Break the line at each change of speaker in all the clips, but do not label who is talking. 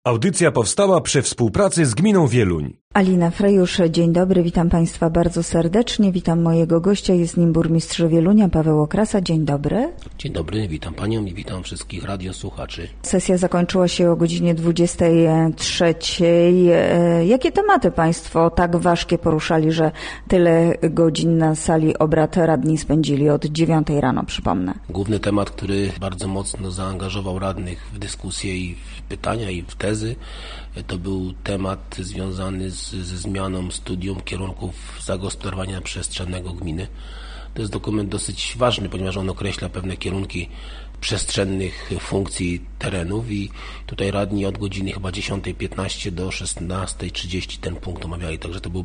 Audycja powstała przy współpracy z Gminą Wieluń.
Alina Frejusz, dzień dobry, witam Państwa bardzo serdecznie, witam mojego gościa, jest nim burmistrz Wielunia, Paweł Okrasa, dzień dobry.
Dzień dobry, witam Panią i witam wszystkich radiosłuchaczy.
Sesja zakończyła się o godzinie 23. Jakie tematy Państwo tak ważkie poruszali, że tyle godzin na sali obrad radni spędzili od 9 rano, przypomnę?
Główny temat, który bardzo mocno zaangażował radnych w dyskusję i w pytania i w tezy, to był temat związany ze zmianą studium kierunków zagospodarowania przestrzennego gminy. To jest dokument dosyć ważny, ponieważ on określa pewne kierunki przestrzennych funkcji terenów i tutaj radni od godziny chyba 10:15 do 16:30 ten punkt omawiali, także to był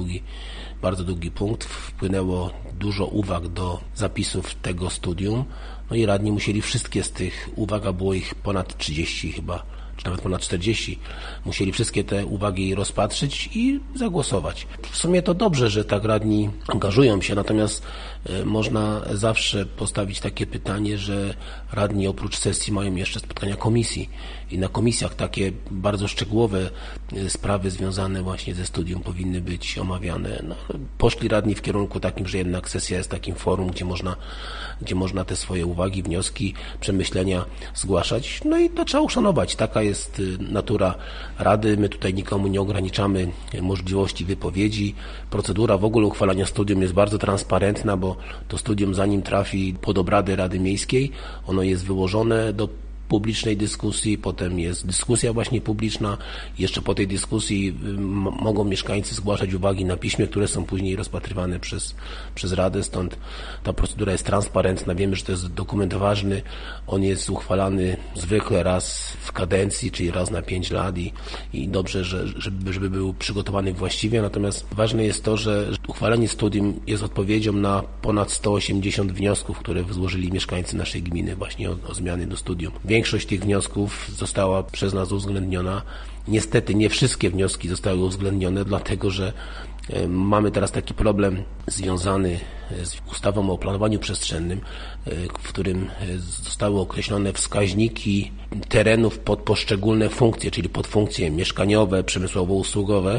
bardzo długi punkt. Wpłynęło dużo uwag do zapisów tego studium, no i radni musieli wszystkie z tych uwag, a było ich ponad 30 chyba, czy nawet ponad 40, musieli wszystkie te uwagi rozpatrzyć i zagłosować. W sumie to dobrze, że tak radni angażują się, natomiast można zawsze postawić takie pytanie, że radni oprócz sesji mają jeszcze spotkania komisji i na komisjach takie bardzo szczegółowe sprawy związane właśnie ze studium powinny być omawiane. No, poszli radni w kierunku takim, że jednak sesja jest takim forum, gdzie można te swoje uwagi, wnioski, przemyślenia zgłaszać. No i to trzeba uszanować. Taka jest natura Rady. My tutaj nikomu nie ograniczamy możliwości wypowiedzi. Procedura w ogóle uchwalania studium jest bardzo transparentna, bo to studium zanim trafi pod obrady Rady Miejskiej, ono jest wyłożone do publicznej dyskusji, potem jest dyskusja właśnie publiczna. Jeszcze po tej dyskusji mogą mieszkańcy zgłaszać uwagi na piśmie, które są później rozpatrywane przez Radę, stąd ta procedura jest transparentna. Wiemy, że to jest dokument ważny, on jest uchwalany zwykle raz w kadencji, czyli raz na 5 lat i dobrze, żeby był przygotowany właściwie, natomiast ważne jest to, że uchwalenie studium jest odpowiedzią na ponad 180 wniosków, które złożyli mieszkańcy naszej gminy właśnie o zmiany do studium. Większość tych wniosków została przez nas uwzględniona. Niestety nie wszystkie wnioski zostały uwzględnione, dlatego że mamy teraz taki problem związany z ustawą o planowaniu przestrzennym, w którym zostały określone wskaźniki terenów pod poszczególne funkcje, czyli pod funkcje mieszkaniowe, przemysłowo-usługowe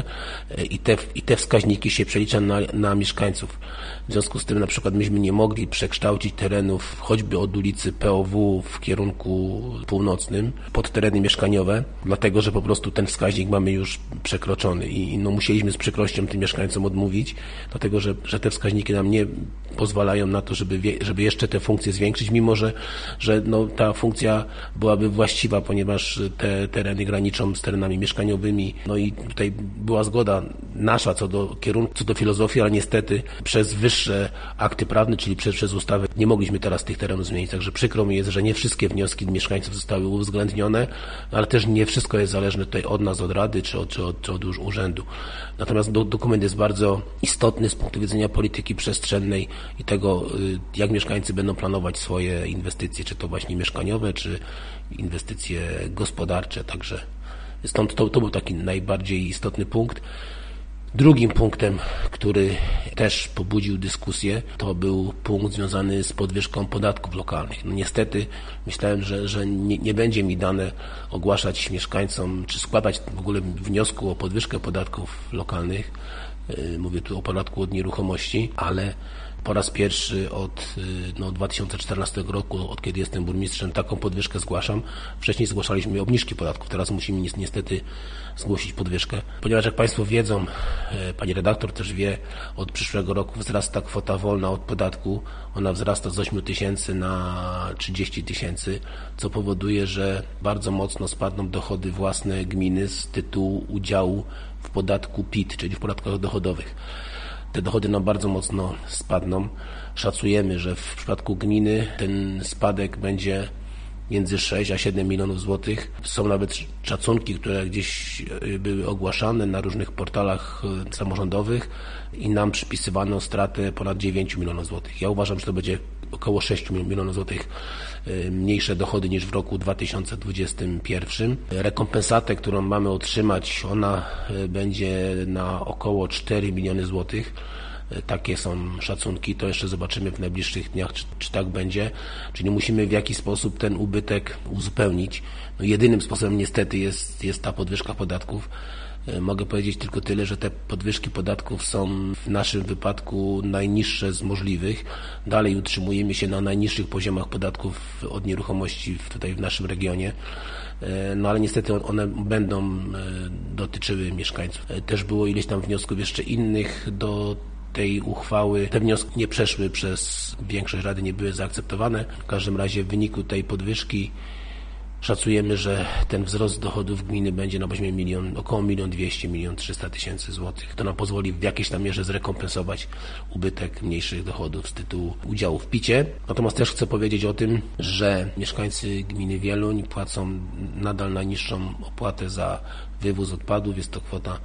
i te wskaźniki się przelicza na mieszkańców. W związku z tym na przykład myśmy nie mogli przekształcić terenów choćby od ulicy POW w kierunku północnym pod tereny mieszkaniowe, dlatego że po prostu ten wskaźnik mamy już przekroczony i musieliśmy z przykrością tym mieszkańcom odmówić, dlatego że te wskaźniki nam nie pozwalają na to, żeby jeszcze te funkcje zwiększyć, mimo że ta funkcja byłaby właściwa, ponieważ te tereny graniczą z terenami mieszkaniowymi. No i tutaj była zgoda nasza co do kierunku, co do filozofii, ale niestety przez wyższe akty prawne, czyli przez ustawę, nie mogliśmy teraz tych terenów zmienić. Także przykro mi jest, że nie wszystkie wnioski mieszkańców zostały uwzględnione, ale też nie wszystko jest zależne tutaj od nas, od Rady czy od urzędu. Natomiast dokument jest bardzo istotny z punktu widzenia polityki przestrzennej i tego, jak mieszkańcy będą planować swoje inwestycje, czy to właśnie mieszkaniowe, czy inwestycje gospodarcze. Także stąd to był taki najbardziej istotny punkt. Drugim punktem, który też pobudził dyskusję, to był punkt związany z podwyżką podatków lokalnych. No niestety myślałem, że nie będzie mi dane ogłaszać mieszkańcom, czy składać w ogóle wniosku o podwyżkę podatków lokalnych. Mówię tu o podatku od nieruchomości, ale po raz pierwszy od 2014 roku, od kiedy jestem burmistrzem, taką podwyżkę zgłaszam. Wcześniej zgłaszaliśmy obniżki podatków, teraz musimy niestety zgłosić podwyżkę. Ponieważ jak Państwo wiedzą, Pani redaktor też wie, od przyszłego roku wzrasta kwota wolna od podatku. Ona wzrasta z 8 000 na 30 000, co powoduje, że bardzo mocno spadną dochody własne gminy z tytułu udziału w podatku PIT, czyli w podatkach dochodowych. Te dochody nam bardzo mocno spadną. Szacujemy, że w przypadku gminy ten spadek będzie między 6 a 7 milionów złotych. Są nawet szacunki, które gdzieś były ogłaszane na różnych portalach samorządowych i nam przypisywano stratę ponad 9 milionów złotych. Ja uważam, że to będzie około 6 milionów złotych mniejsze dochody niż w roku 2021. Rekompensatę, którą mamy otrzymać, ona będzie na około 4 miliony złotych. Takie są szacunki, to jeszcze zobaczymy w najbliższych dniach, czy tak będzie, czyli musimy w jakiś sposób ten ubytek uzupełnić. No jedynym sposobem niestety jest ta podwyżka podatków. Mogę powiedzieć tylko tyle, że te podwyżki podatków są w naszym wypadku najniższe z możliwych. Dalej utrzymujemy się na najniższych poziomach podatków od nieruchomości tutaj w naszym regionie. No ale niestety one będą dotyczyły mieszkańców. Też było ileś tam wniosków jeszcze innych do tej uchwały. Te wnioski nie przeszły przez większość Rady, nie były zaakceptowane. W każdym razie w wyniku tej podwyżki szacujemy, że ten wzrost dochodów gminy będzie na poziomie około 1 200 000 300 000 złotych. To nam pozwoli w jakiejś tam mierze zrekompensować ubytek mniejszych dochodów z tytułu udziału w PIT-cie. Natomiast też chcę powiedzieć o tym, że mieszkańcy gminy Wieluń płacą nadal najniższą opłatę za wywóz odpadów. Jest to kwota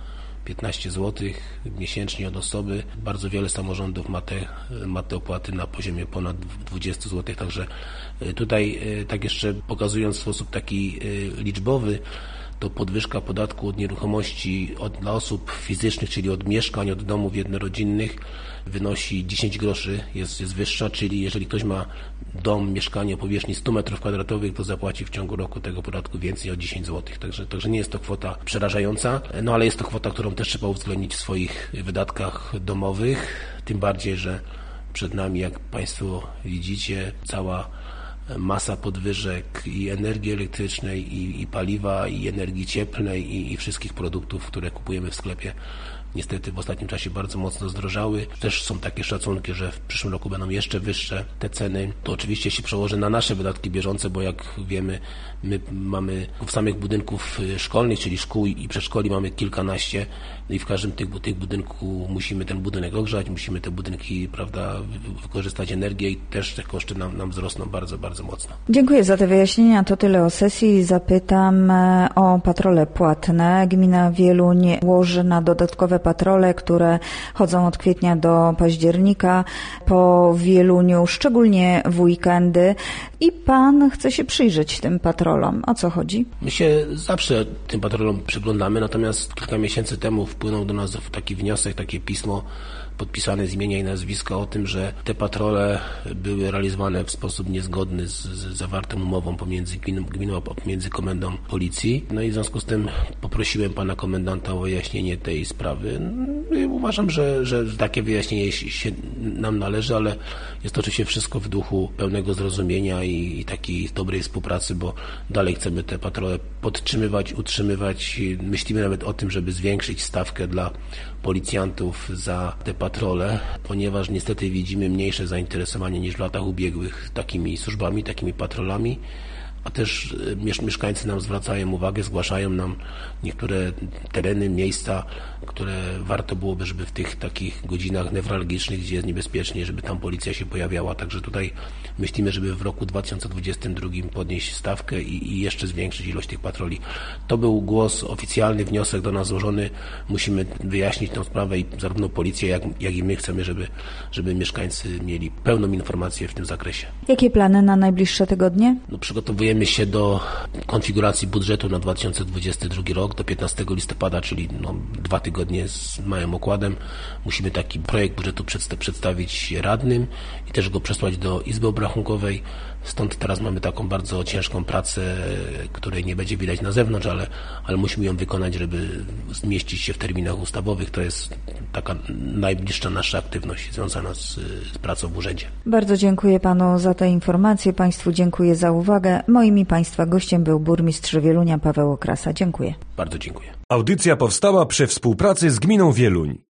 15 zł miesięcznie od osoby. Bardzo wiele samorządów ma te opłaty na poziomie ponad 20 zł, także tutaj tak jeszcze pokazując w sposób taki liczbowy, to podwyżka podatku od nieruchomości dla osób fizycznych, czyli od mieszkań, od domów jednorodzinnych wynosi 10 groszy, jest wyższa, czyli jeżeli ktoś ma dom, mieszkanie o powierzchni 100 m2, to zapłaci w ciągu roku tego podatku więcej o 10 zł. Także nie jest to kwota przerażająca, no ale jest to kwota, którą też trzeba uwzględnić w swoich wydatkach domowych, tym bardziej, że przed nami, jak Państwo widzicie, cała masa podwyżek i energii elektrycznej, i paliwa, i energii cieplnej, i wszystkich produktów, które kupujemy w sklepie. Niestety w ostatnim czasie bardzo mocno zdrożały. Też są takie szacunki, że w przyszłym roku będą jeszcze wyższe te ceny. To oczywiście się przełoży na nasze wydatki bieżące, bo jak wiemy, my mamy w samych budynków szkolnych, czyli szkół i przedszkoli mamy kilkanaście, no i w każdym tych budynku musimy ten budynek ogrzać, musimy te budynki, prawda, wykorzystać energię i też te koszty nam wzrosną bardzo, bardzo mocno.
Dziękuję za te wyjaśnienia. To tyle o sesji. Zapytam o patrole płatne. Gmina Wieluń łoży na dodatkowe patrole, które chodzą od kwietnia do października po Wieluniu, szczególnie w weekendy. I pan chce się przyjrzeć tym patrolom. O co chodzi?
My się zawsze tym patrolom przyglądamy, natomiast kilka miesięcy temu wpłynął do nas taki wniosek, takie pismo podpisane z imienia i nazwiska o tym, że te patrole były realizowane w sposób niezgodny z zawartą umową pomiędzy gminą a pomiędzy komendą policji. No i w związku z tym poprosiłem pana komendanta o wyjaśnienie tej sprawy. Uważam, że takie wyjaśnienie się nam należy, ale jest to oczywiście wszystko w duchu pełnego zrozumienia i takiej dobrej współpracy, bo dalej chcemy te patrole podtrzymywać, utrzymywać. Myślimy nawet o tym, żeby zwiększyć stawkę dla policjantów za te patrole, ponieważ niestety widzimy mniejsze zainteresowanie niż w latach ubiegłych takimi służbami, takimi patrolami, a też mieszkańcy nam zwracają uwagę, zgłaszają nam niektóre tereny, miejsca, które warto byłoby, żeby w tych takich godzinach newralgicznych, gdzie jest niebezpiecznie, żeby tam policja się pojawiała. Także tutaj myślimy, żeby w roku 2022 podnieść stawkę i jeszcze zwiększyć ilość tych patroli. To był głos oficjalny, wniosek do nas złożony. Musimy wyjaśnić tę sprawę i zarówno policja, jak i my chcemy, żeby mieszkańcy mieli pełną informację w tym zakresie.
Jakie plany na najbliższe tygodnie?
Przygotowujemy się do konfiguracji budżetu na 2022 rok, do 15 listopada, czyli 2 tygodnie z małym okładem. Musimy taki projekt budżetu przedstawić radnym i też go przesłać do Izby Obrachunkowej. Stąd teraz mamy taką bardzo ciężką pracę, której nie będzie widać na zewnątrz, ale musimy ją wykonać, żeby zmieścić się w terminach ustawowych. To jest taka najbliższa nasza aktywność związana z pracą w urzędzie.
Bardzo dziękuję panu za te informacje. Państwu dziękuję za uwagę. Moim i państwa gościem był burmistrz Wielunia Paweł Okrasa. Dziękuję.
Bardzo dziękuję.
Audycja powstała przy współpracy z gminą Wieluń.